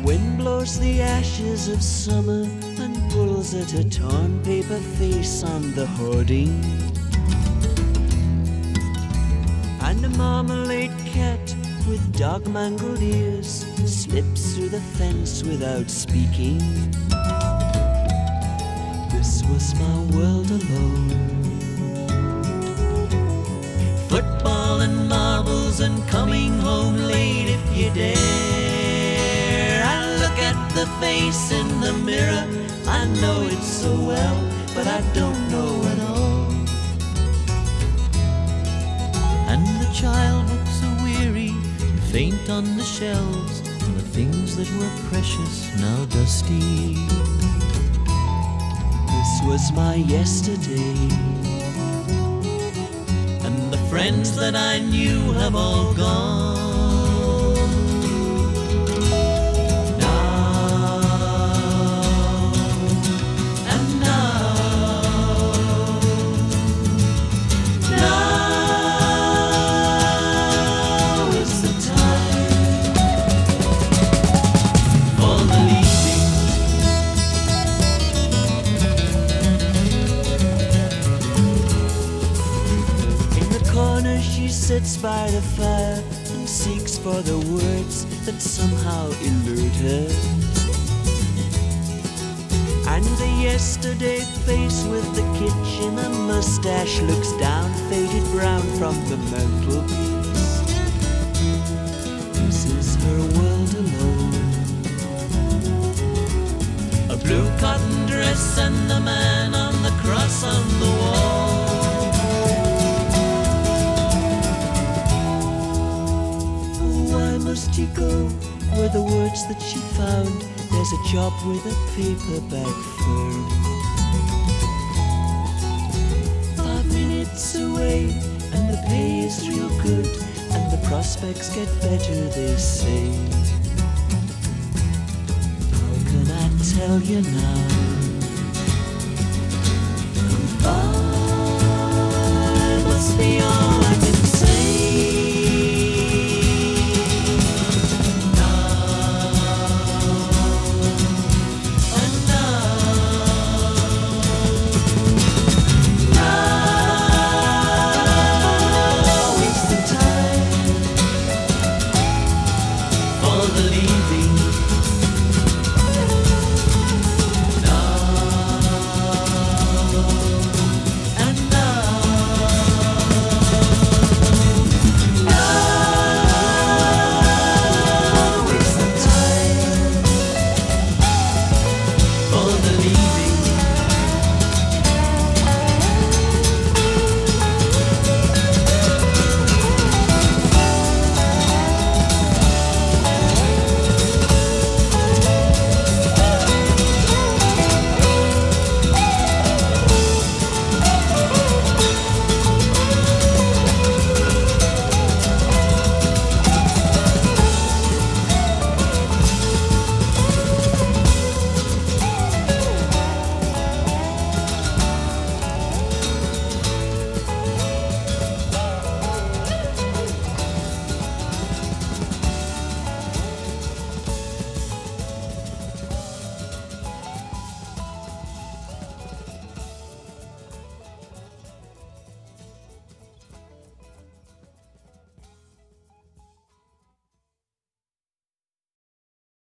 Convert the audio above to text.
wind blows the ashes of summer and pulls at a torn paper face on the hoarding. And a marmalade cat with dog-mangled ears slips through the fence without speaking. This was my world alone. Football and marbles and coming home late if you dare. I look at the face in the mirror, I know it so well, but I don't know at all. And the child looks so weary, faint on the shelves, and the things that were precious now dusty. This was my yesterday, and the friends that I knew have all gone. She sits by the fire and seeks for the words that somehow elude her. And the yesterday face with the kitchen and mustache looks down, faded brown from the mantelpiece. This is her world alone. A blue cotton dress and the man on the cross on the wall. Must you go where the words that she found? There's a job with a paperback firm 5 minutes away, and the pay is real good, and the prospects get better, they say. How can I tell you now? Goodbye must be all.